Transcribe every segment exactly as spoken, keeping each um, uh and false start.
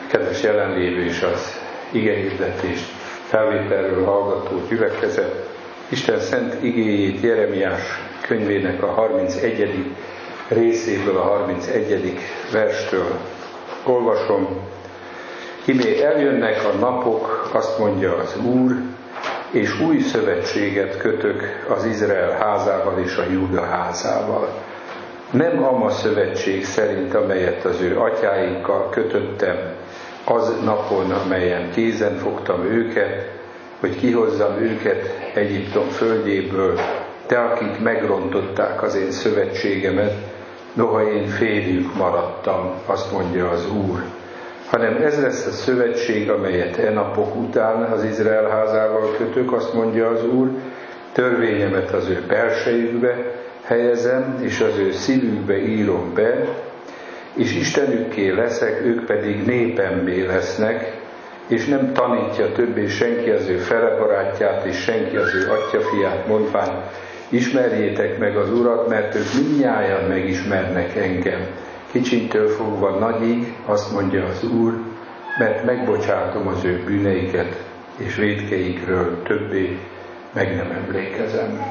Kedves jelenlévő és az igehirdetést felvételről hallgató gyülekezet, Isten szent igéjét Jeremiás könyvének a harmincegyedik részéből, a harmincegyedik verstől olvasom. Imé eljönnek a napok, azt mondja az Úr, és új szövetséget kötök az Izrael házával és a Júda házával. Nem ama szövetség szerint, amelyet az ő atyáinkkal kötöttem, az napon, amelyen kézen fogtam őket, hogy kihozzam őket Egyiptom földjéből, te, akik megrontották az én szövetségemet, noha én férjük maradtam, azt mondja az Úr. Hanem ez lesz a szövetség, amelyet e napok után az Izrael házával kötök, azt mondja az Úr, törvényemet az ő belsejükbe helyezem, és az ő szívükbe írom be, és Istenükké leszek, ők pedig népemmé lesznek, és nem tanítja többé senki az ő felebarátját, és senki az ő atyafiát, mondván, ismerjétek meg az Urat, mert ők mindnyájan megismernek engem. Kicsintől fogva nagyig, azt mondja az Úr, mert megbocsátom az ő bűneiket, és vétkeikről többé meg nem emlékezem.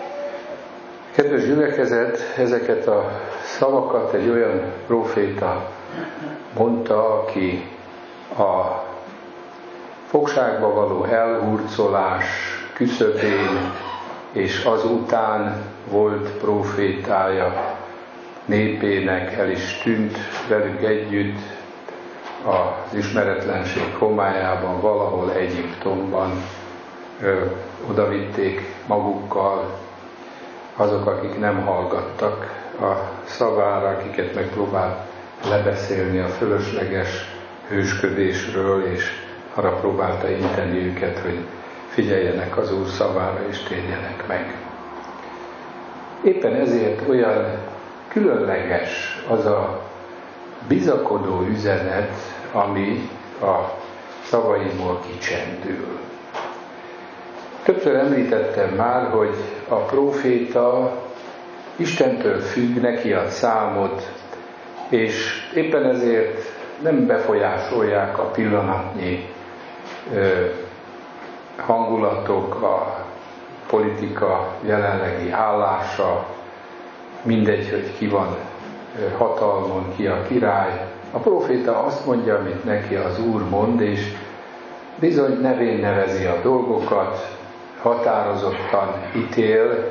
Kedves gyülekezet, ezeket a szavakat egy olyan próféta mondta, aki a fogságba való elhurcolás küszöbén és azután volt prófétája népének, el is tűnt velük együtt az ismeretlenség homályában, valahol Egyiptomban ö, odavitték magukkal azok, akik nem hallgattak a szavára, akiket megpróbált lebeszélni a fölösleges hősködésről, és arra próbálta inteni őket, hogy figyeljenek az Úr szavára és térjenek meg. Éppen ezért olyan különleges az a bizakodó üzenet, ami a szavaimból kicsendül. Többször említettem már, hogy a próféta Istentől függ, neki ad számot, és éppen ezért nem befolyásolják a pillanatnyi ö, hangulatok, a politika jelenlegi állása, mindegy, hogy ki van hatalmon, ki a király. A próféta azt mondja, amit neki az Úr mond, és bizony nevén nevezi a dolgokat, határozottan ítél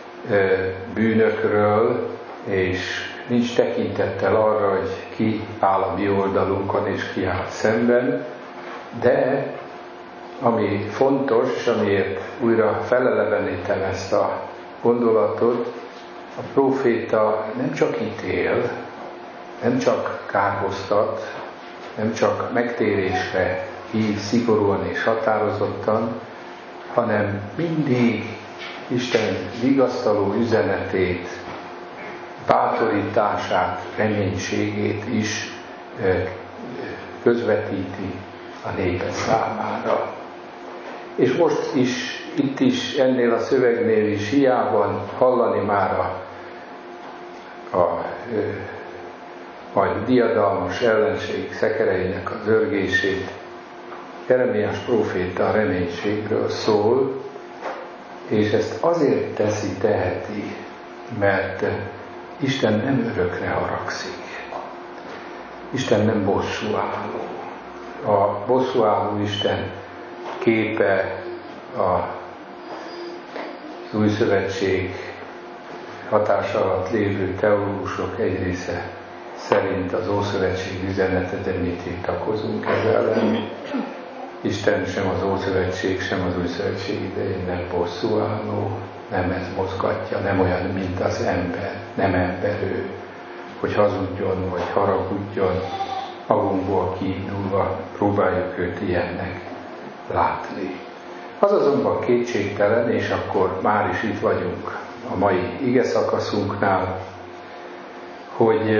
bűnökről, és nincs tekintettel arra, hogy ki áll a mi oldalunkon, és ki áll szemben, de ami fontos, és amiért újra felelevenítem ezt a gondolatot, a próféta nem csak ítél, nem csak kárhoztat, nem csak megtérésre hív szigorúan és határozottan, hanem mindig Isten vigasztaló üzenetét, bátorítását, reménységét is közvetíti a népe számára. És most is, itt is, ennél a szövegnél is hiába hallani már a, a, a majd diadalmas ellenség szekereinek a zörgését. Jeremiás próféta a reménységről szól, és ezt azért teszi, teheti, mert Isten nem örökre haragszik. Isten nem bosszúálló. A bosszúálló Isten képe az Új Szövetség hatása alatt lévő teológusok egy része szerint az Ószövetség üzenete, de mi tiltakozunk ez ellen. Isten sem az Ószövetség, sem az Új Szövetség idején nem bosszúálló, nem ez mozgatja, nem olyan, mint az ember, nem ember ő, hogy hazudjon, vagy haragudjon, magunkból kiindulva próbáljuk őt ilyennek látni. Az azonban kétségtelen, és akkor már is itt vagyunk a mai ige szakaszunknál, hogy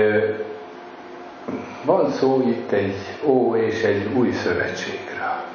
van szó itt egy ó és egy új szövetségről.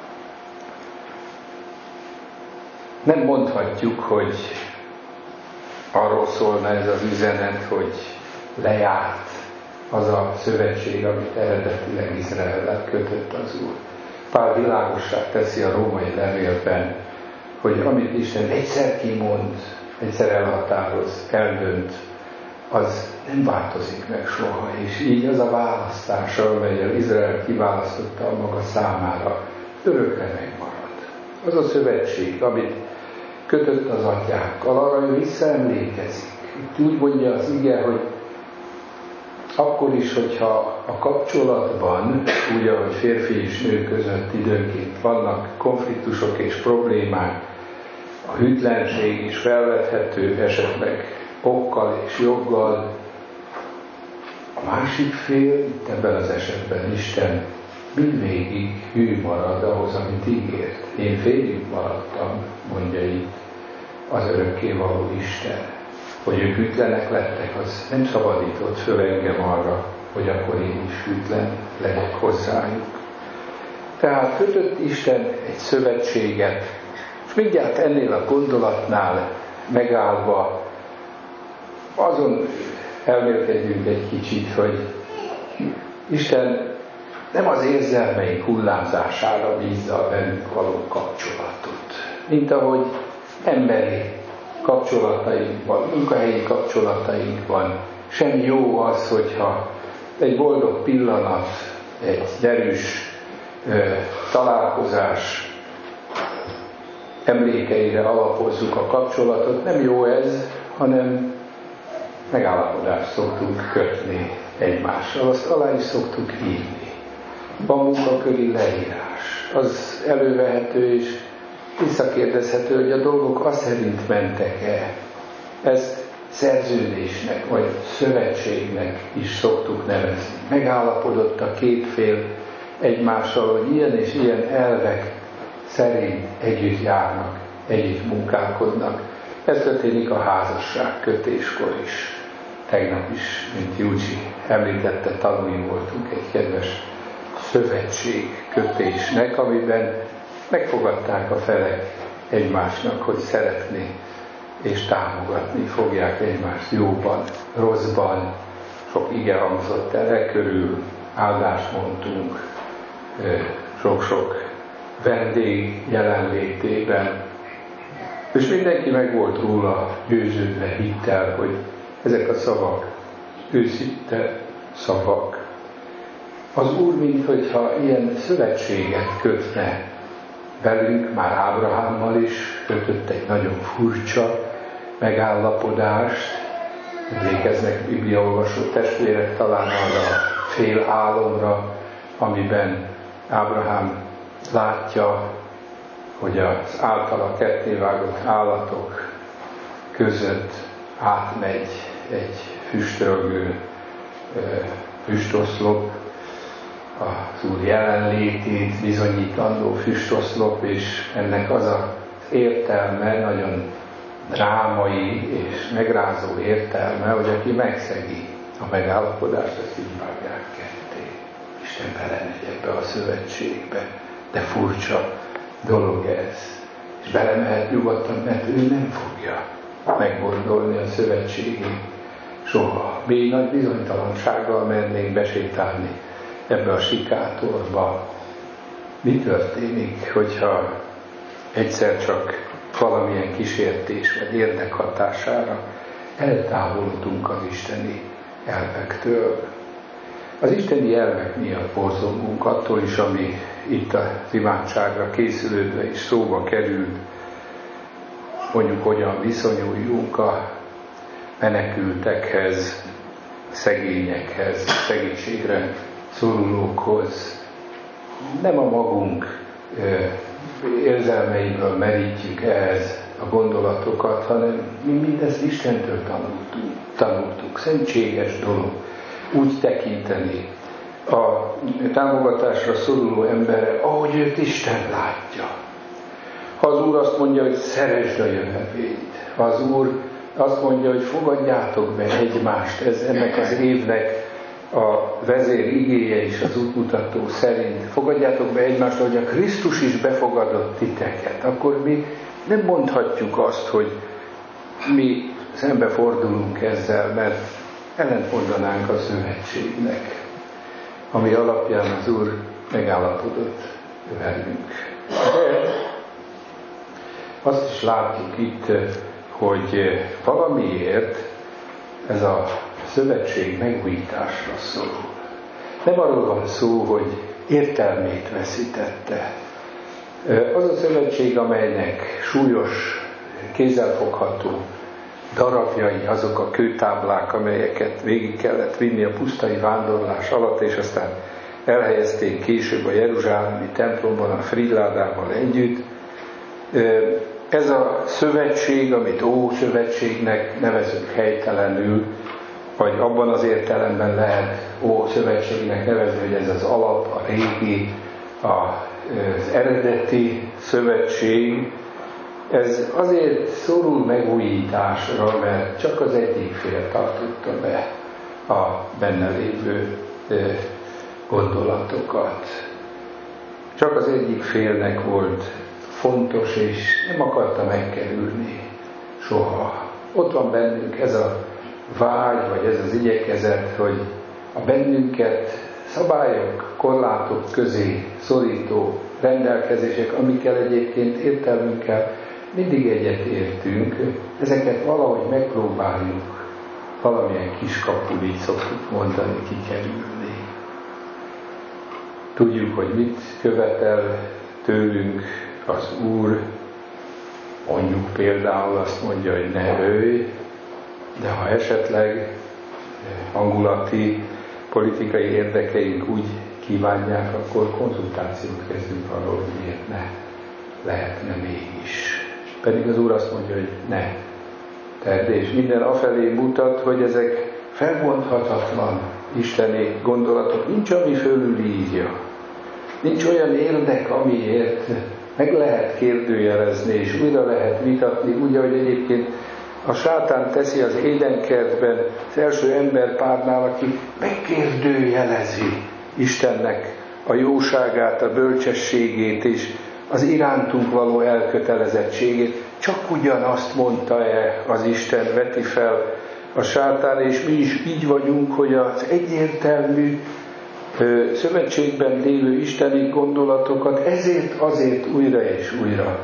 Nem mondhatjuk, hogy arról szólna ez az üzenet, hogy lejárt az a szövetség, amit eredetileg Izraellel kötött az Úr. Pál világossá teszi a római levélben, hogy amit Isten egyszer kimond, egyszer elhatároz, eldönt, az nem változik meg soha. És így az a választás, amelyel Izrael kiválasztotta a maga számára, örökre megmarad. Az a szövetség, amit kötött az atyákkal, arra ő visszaemlékezik. Itt úgy mondja az ige, hogy akkor is, hogyha a kapcsolatban, úgy, ahogy férfi és nő között időnként vannak konfliktusok és problémák, a hűtlenség is felvethető, esetleg okkal és joggal, a másik fél, itt ebben az esetben Isten, mindvégig hű marad ahhoz, amit ígért. Én férjük maradtam, mondja itt az örökkévaló Isten. Hogy ők hűtlenek lettek, az nem szabadított föl engem arra, hogy akkor én is hűtlen legyek hozzájuk. Tehát kötött Isten egy szövetséget, és mindjárt ennél a gondolatnál megállva azon elmélkedjünk egy kicsit, hogy Isten nem az érzelmeink hullámzására bízza a velünk való kapcsolatot, mint ahogy emberi kapcsolatainkban, munkahelyi kapcsolatainkban sem jó az, hogyha egy boldog pillanat, egy derűs ö, találkozás emlékeire alapozzuk a kapcsolatot. Nem jó ez, hanem megállapodást szoktunk kötni egymással, azt alá is szoktuk írni. Van munkaköri leírás, az elővehető és visszakérdezhető, hogy a dolgok azt szerint mentek-e. Ezt szerződésnek vagy szövetségnek is szoktuk nevezni. Megállapodott a két fél egymással, hogy ilyen és ilyen elvek szerint együtt járnak, együtt munkálkodnak. Ez történik a házasság kötéskor is. Tegnap is, mint Júcsi említette, tanulni voltunk egy kedves szövetség kötésnek, amiben megfogadták a felek egymásnak, hogy szeretni és támogatni fogják egymást jóban, rosszban. Sok ige hangzott el, e körül áldást mondtunk, sok-sok vendég jelenlétében, és mindenki meg volt róla győződve, hittel, hogy ezek a szavak őszinte szavak. Az Úr, minthogyha ilyen szövetséget kötne velünk, már Ábrahámmal is kötött egy nagyon furcsa megállapodást. Emlékeznek bibliaolvasó testvérek talán arra a fél álomra, amiben Ábrahám látja, hogy az általa kettévágott állatok között átmegy egy füstölgő füstoszlop, az Úr jelenlétét bizonyítandó füstoszlop, és ennek az az értelme, nagyon drámai és megrázó értelme, hogy aki megszegi a megállapodást, azt így vágják ketté. Isten belemegy ebbe a szövetségbe, de furcsa dolog ez. És belemehet nyugodtan, mert ő nem fogja meggondolni a szövetségét soha. Mi nagy bizonytalansággal mernénk besétálni ebbe a sikátorba. Mi történik, hogyha egyszer csak valamilyen kísértés vagy érdek hatására eltávolodunk az isteni elvektől? Az isteni elvek miatt borzongunk attól is, ami itt az imádságra készülődve is szóba került, mondjuk hogyan viszonyuljunk a menekültekhez, szegényekhez, segítségre szorulókhoz. Nem a magunk érzelmeiből merítjük ehhez a gondolatokat, hanem mi mindezt Istentől tanultunk. tanultuk. Szentséges dolog úgy tekinteni a támogatásra szoruló emberre, ahogy őt Isten látja. Ha az Úr azt mondja, hogy szeresd a jövevényt, ha az Úr azt mondja, hogy fogadjátok be egymást, ez ennek az évnek a vezér igéje is az útmutató szerint, fogadjátok be egymást, ahogy a Krisztus is befogadott titeket, akkor mi nem mondhatjuk azt, hogy mi szembefordulunk ezzel, mert ellentmondanánk a szövetségnek, ami alapján az Úr megállapodott velünk. De azt is látjuk itt, hogy valamiért ez a szövetség megújításra szól. Nem arról van szó, hogy értelmét veszítette. Az a szövetség, amelynek súlyos, kézzelfogható darabjai, azok a kőtáblák, amelyeket végig kellett vinni a pusztai vándorlás alatt, és aztán elhelyezték később a jeruzsálemi templomban a Fridládával együtt. Ez a szövetség, amit Ószövetségnek nevezünk helytelenül, vagy abban az értelemben lehet Ószövetségnek nevezni, hogy ez az alap, a régi, az eredeti szövetség, ez azért szorul megújításra, mert csak az egyik fél tartotta be a benne lévő gondolatokat. Csak az egyik félnek volt fontos, és nem akarta megkerülni soha. Ott van bennünk ez a vágy, vagy ez az igyekezet, hogy a bennünket szabályok, korlátok közé szorító rendelkezések, amikkel egyébként értelmünkkel mindig egyet értünk, ezeket valahogy megpróbáljuk valamilyen kiskapul, így szoktuk mondani, kikerülni. Tudjuk, hogy mit követel tőlünk az Úr, mondjuk például azt mondja, hogy ne ölj, de ha esetleg hangulati, politikai érdekeink úgy kívánják, akkor konzultációt kezdünk arról, hogy miért ne lehetne mégis. Pedig az Úr azt mondja, hogy ne tedd, és minden afelé mutat, hogy ezek felbonthatatlan isteni gondolatok, nincs, ami fölülírja. Nincs olyan érdek, amiért meg lehet kérdőjelezni, és újra lehet vitatni, úgy, ahogy egyébként a sátán teszi az édenkertben az első emberpárnál, aki megkérdőjelezi Istennek a jóságát, a bölcsességét és az irántunk való elkötelezettségét. Csak ugyanazt mondta-e az Isten, veti fel a sátán, és mi is így vagyunk, hogy az egyértelmű ö, szövetségben lévő isteni gondolatokat ezért azért újra és újra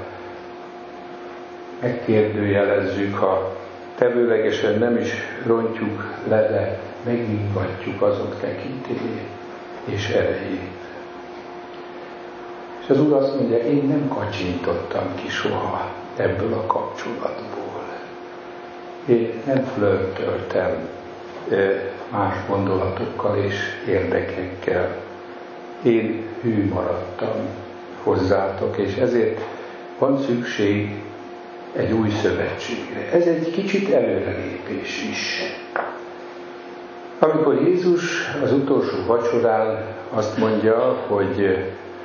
megkérdőjelezzük, ha tevőlegesen nem is rontjuk le, de megingatjuk azok tekintélyét és erejét. És az Úr azt mondja, én nem kacsintottam ki soha ebből a kapcsolatból. Én nem flörtöltem más gondolatokkal és érdekekkel. Én hű maradtam hozzátok, és ezért van szükség egy új szövetségre. Ez egy kicsit előrelépés is. Amikor Jézus az utolsó vacsorán azt mondja, hogy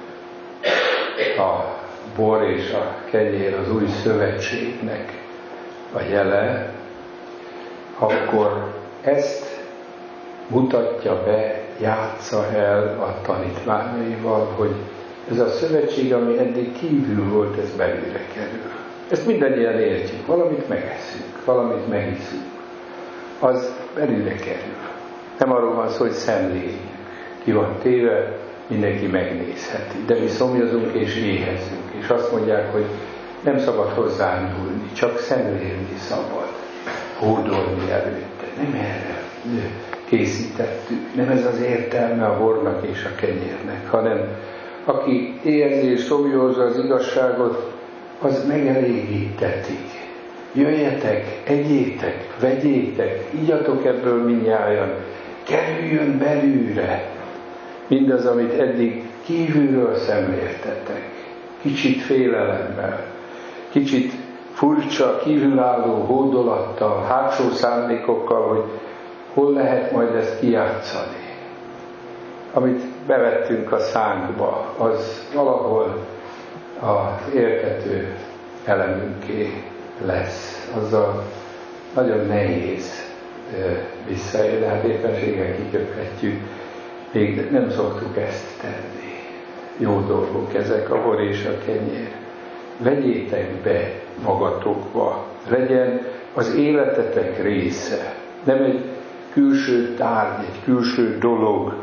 a bor és a kenyér az új szövetségnek a jele, akkor ezt mutatja be, játsza el a tanítványaival, hogy ez a szövetség, ami eddig kívül volt, ez belőle kerül. Ezt mindannyian értjük, valamit megeszünk, valamit megiszünk, az belőle kerül. Nem arról van szó, hogy szemléljük, ki van téve, mindenki megnézheti, de mi szomjazunk és éhezünk, és azt mondják, hogy nem szabad hozzányúlni, csak szemlélni szabad, hódolni előtte. Nem erre készítettük, nem ez az értelme a bornak és a kenyérnek, hanem aki érzi és szomjózza az igazságot, az megelégítetik. Jöjjetek, egyétek, vegyétek, igyatok ebből mindnyájan, kerüljön belőle mindaz, amit eddig kívülről szemléltetek, kicsit félelemmel, kicsit furcsa, kívülálló hódolattal, hátsó szándékokkal, hogy hol lehet majd ezt kijátszani. Amit bevettünk a szánkba, az valahol az éltető elemünké lesz. Azzal nagyon nehéz visszajönni, hát éppenséggel kiköphetjük. Még nem szoktuk ezt tenni. Jó dolgok ezek, a bor és a kenyér. Vegyétek be magatokba, legyen az életetek része. Nem egy külső tárgy, egy külső dolog,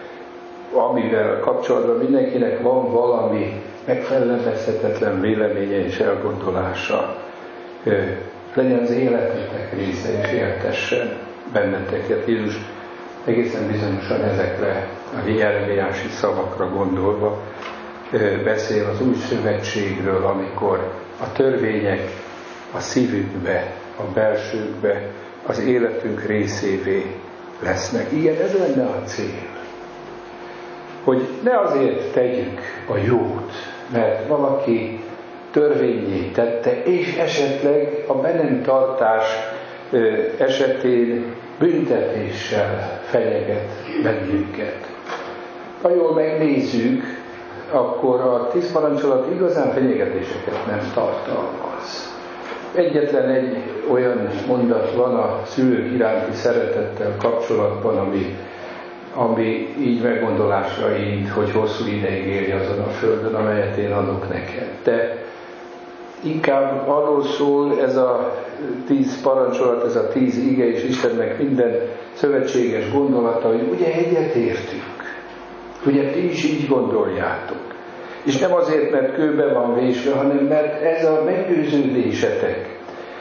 amivel kapcsolatban mindenkinek van valami megfelebezhetetlen véleménye és elgondolása. Legyen az életetek része, és éltessen benneteket. Jézus egészen bizonyosan ezekre a jeremiási szavakra gondolva beszél az új szövetségről, amikor a törvények a szívünkbe, a belsőnkbe, az életünk részévé lesznek. Igen, ez lenne a cél. Hogy ne azért tegyük a jót, mert valaki törvényé tette, és esetleg a be nem tartás esetén büntetéssel fenyeget bennünket. Ha jól megnézzük, akkor a tíz parancsolat igazán fenyegetéseket nem tartalmaz. Egyetlen egy olyan mondat van a szülők iránti szeretettel kapcsolatban, ami, ami így meggondolásra int, hogy hosszú ideig élj azon a földön, amelyet én adok neked. De inkább arról szól ez a tíz parancsolat, ez a tíz ige, és Istennek minden szövetséges gondolata, hogy ugye egyetértünk, ugye ti is így gondoljátok. És nem azért, mert kőbe van vésve, hanem mert ez a meggyőződésetek,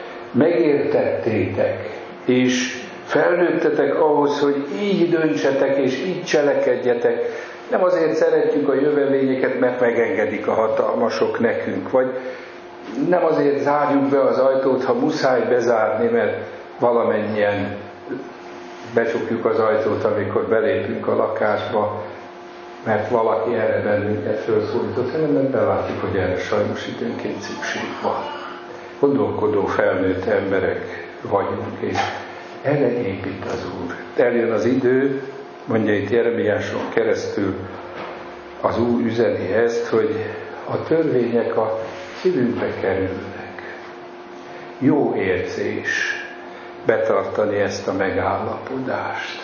megértettétek, és felnőttetek ahhoz, hogy így döntsetek, és így cselekedjetek. Nem azért szeretjük a jövevényeket, mert megengedik a hatalmasok nekünk, vagy nem azért zárjuk be az ajtót, ha muszáj bezárni, mert valamennyien becsukjuk az ajtót, amikor belépünk a lakásba, mert valaki erre bennünket felszólított, hanem mert belátjuk, hogy erre sajnos időnként szükség van. Gondolkodó, felnőtt emberek vagyunk, és erre épít az Úr. Eljön az idő, mondja itt Jeremiáson keresztül, az Úr üzeni ezt, hogy a törvények a szívünkbe kerülnek. Jó érzés betartani ezt a megállapodást.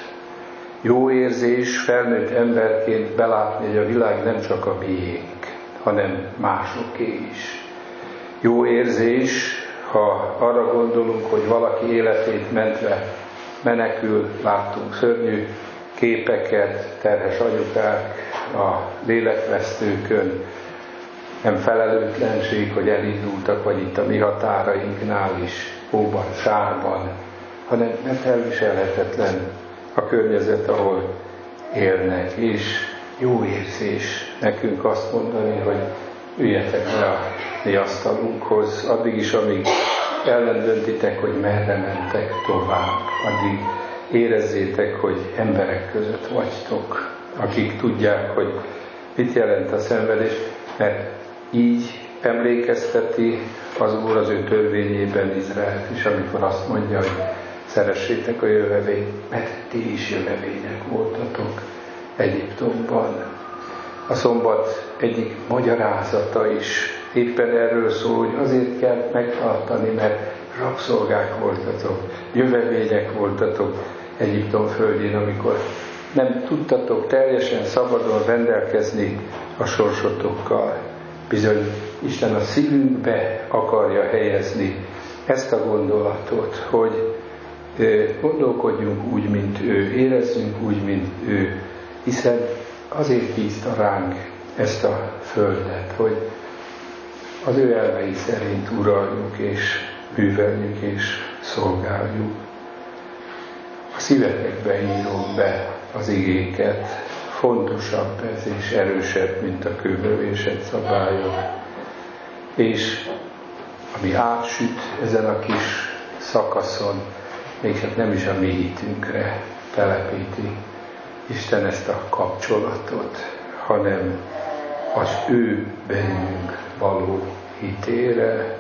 Jó érzés felnőtt emberként belátni, hogy a világ nem csak a miénk, hanem másoké is. Jó érzés, ha arra gondolunk, hogy valaki életét mentve menekül, láttunk szörnyű képeket, terhes anyukák a lélekvesztőkön, nem felelőtlenség, hogy elindultak, vagy itt a mi határainknál is, hóban, sárban, hanem mert elviselhetetlen a környezet, ahol élnek, és jó érzés nekünk azt mondani, hogy üljetek le a mi asztalunkhoz, addig is, amíg ellendöntitek, hogy merre mentek tovább, addig érezzétek, hogy emberek között vagytok, akik tudják, hogy mit jelent a szenvedés, mert így emlékezteti az Úr az ő törvényében Izraelt is, amikor azt mondja, hogy szeressétek a jövevényt, mert ti is jövevények voltatok Egyiptomban. A szombat egyik magyarázata is éppen erről szól, hogy azért kell megtartani, mert rabszolgák voltatok, jövevények voltatok Egyiptom földjén, amikor nem tudtatok teljesen szabadon rendelkezni a sorsotokkal. Bizony Isten a szívünkbe akarja helyezni ezt a gondolatot, hogy gondolkodjunk úgy, mint ő, érezzünk úgy, mint ő, hiszen azért bízta ránk ezt a földet, hogy az ő elvei szerint uraljuk, és műveljük, és szolgáljuk. A szívetekbe írom be az igéket, fontosabb ez, és erősebb, mint a kőbevésett szabályok. És ami átsüt ezen a kis szakaszon, még csak nem is a mi hitünkre telepíti Isten ezt a kapcsolatot, hanem az ő bennünk való hitére.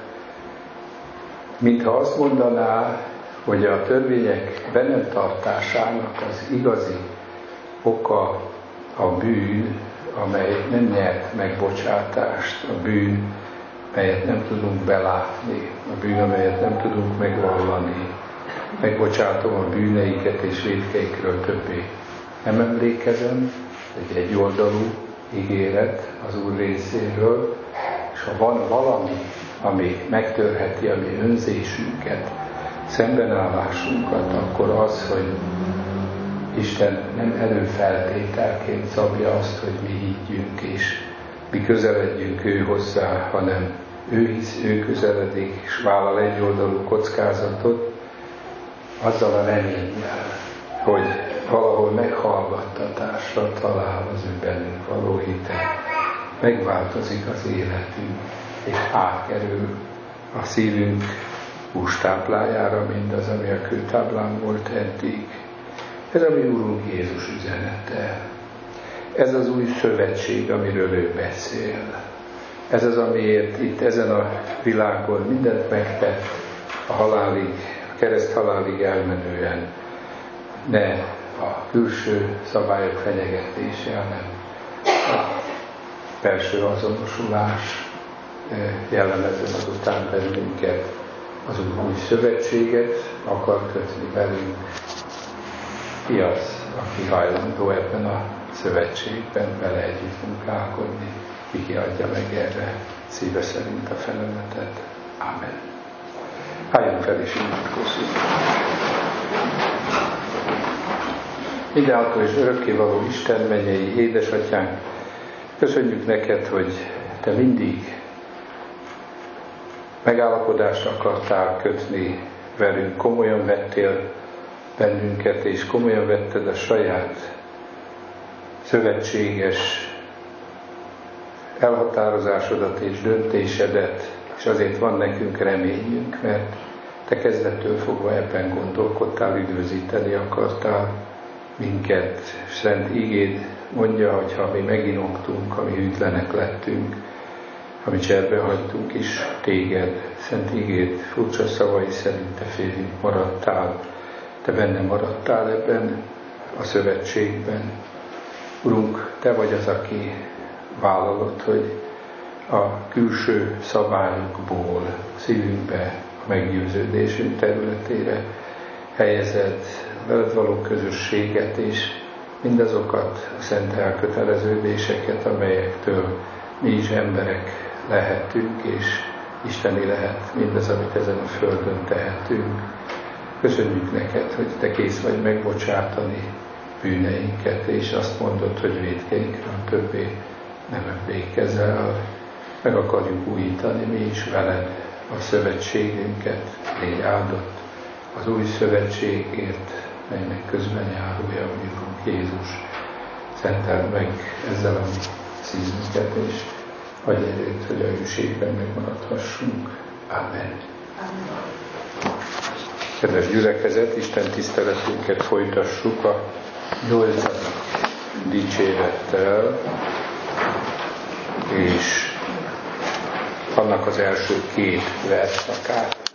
Mintha azt mondaná, hogy a törvények be nem tartásának az igazi oka a bűn, amely nem nyert megbocsátást, a bűn, melyet nem tudunk belátni, a bűn, amelyet nem tudunk megvallani. Megbocsátom a bűneiket és vétkeikről többé nem emlékezem, egy egyoldalú ígéret az Úr részéről, és ha van valami, ami megtörheti a mi önzésünket, szembenállásunkat, akkor az, hogy Isten nem előfeltételként szabja azt, hogy mi higgyünk és mi közeledjünk ő hozzá, hanem ő hisz, ő közeledik, és vállal egyoldalú kockázatot, azzal a reménnyel, hogy valahol meghallgattatásra talál az ő bennünk való hite. Megváltozik az életünk, és átkerül a szívünk hústáblájára mindaz, ami a kőtáblán volt eddig. Ez a mi Úrunk Jézus üzenete. Ez az új szövetség, amiről ő beszél. Ez az, amiért itt ezen a világon mindent megtett a halálig, a kereszt halálig elmenően. Ne a külső szabályok fenyegetése, hanem a belső azonosulás jellemezzen azután bennünket. Az új szövetséget akar kötni velünk. Ki az, aki hajlandó ebben a szövetségben vele együtt munkálkodni? Ki kiadja meg erre szíve szerint a feleletet? Amen. Álljunk fel és imádkozzunk. Mindenható és örökkévaló Isten, mennyei édesatyánk, köszönjük neked, hogy te mindig megállapodást akartál kötni velünk, komolyan vettél bennünket, és komolyan vetted a saját szövetséges elhatározásodat és döntésedet, és azért van nekünk reményünk, mert te kezdettől fogva ebben gondolkodtál, időzíteni akartál minket. Szent ígéd mondja, hogy ha mi meginoktunk, ha mi hűtlenek lettünk, ha mi cserbe hagytunk is téged, szent ígéd furcsa szavai szerint te félünk maradtál, te benne maradtál ebben a szövetségben. Urunk, te vagy az, aki vállalod, hogy a külső szabályokból szívünkbe, a meggyőződésünk területére helyezed veled való közösséget és mindazokat a szent elköteleződéseket, amelyektől mi is emberek lehetünk, és isteni lehet mindaz, amit ezen a földön tehetünk. Köszönjük neked, hogy te kész vagy megbocsátani bűneinket, és azt mondod, hogy vétkeinkről többé nem emlékezel. Meg akarjuk újítani mi is veled a szövetségünket, légy áldott az új szövetségért, melynek közben járója a mi Urunk Jézus. Szenteld meg ezzel a mi szívünket, és adj erőt, hogy a hűségben megmaradhassunk. Amen. Amen. Kedves gyülekezet, Isten tiszteletünket folytassuk a nyolcadik dicsérettel, és annak az első két verszakát